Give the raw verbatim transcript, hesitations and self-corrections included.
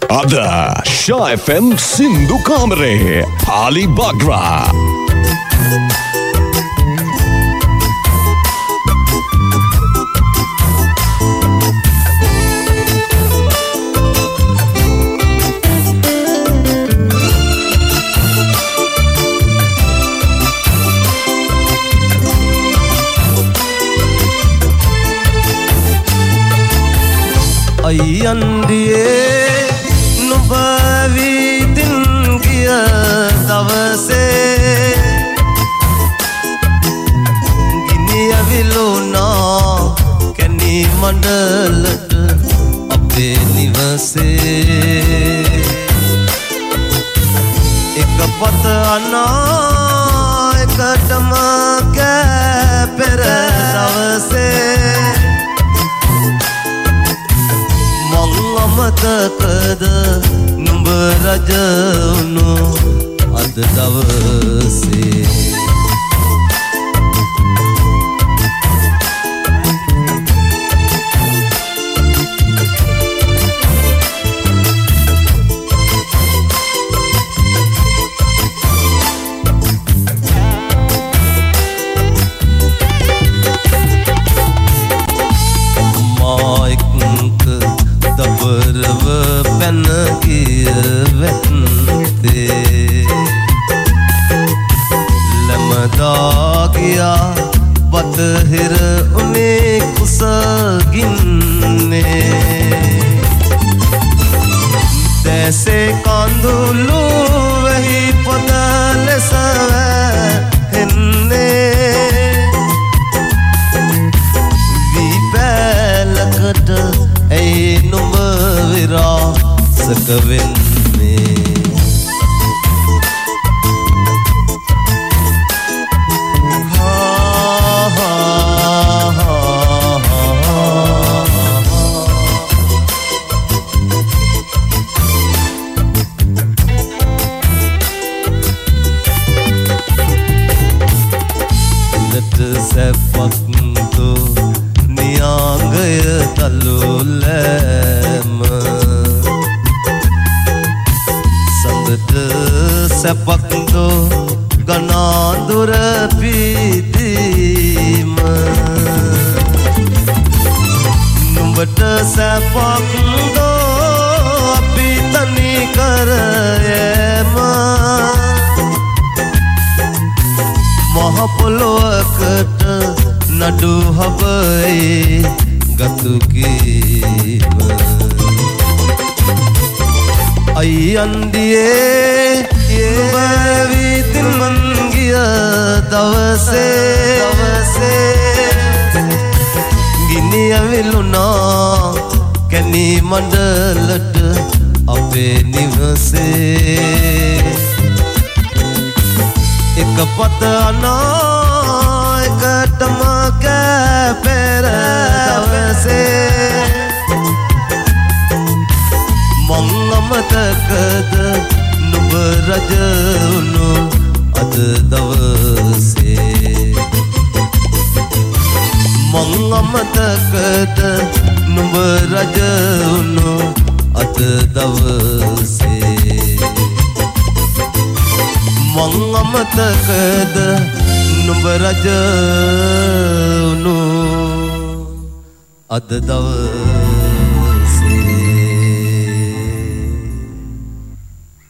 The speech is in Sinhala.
Ada Shah F M Sindhu Kamare Pali Bagra. අයියන්දියේ නුඹ විදින් ගිය දවසේ ගිනි ඇවිලුණා කැණි මණ්ඩලට අපේ නිවසේ එක පත අනා එකටම කැපෙර දවසේ මතකද නුඹ රජ වුණු අද දවසේ බතහිර උනේ කුසගින්නේ දැසේ කඳුළු වෙහි පොද ලෙස වැහෙන්නේ විපැලකට ඇයි නුඹ විරාසක වෙන්නේ සැපක්තු නියාංගය තලුලෑම සඳට සැපක්තු ගනාදුර පිදීම නුඹට සැපක්දෝ අපි තනි කරයම මහපොළොවකට නඩු හබයි ගතු කීම අයියන්දියේ නුඹ විදින් මං ගිය දවසේ දවසේ ගිනි ඇවිලුණා කැණි මණ්ඩලට අපේ නිවසේ එක පත අනා එකටම කැපෙර දවසේ මං අමතකද නුඹ රජ වුණු අද දවසේ මං අමතකද නුඹ රජ වුණු අද දවසේ මං අමතකද නුඹ රජ වුණු අද දවසේ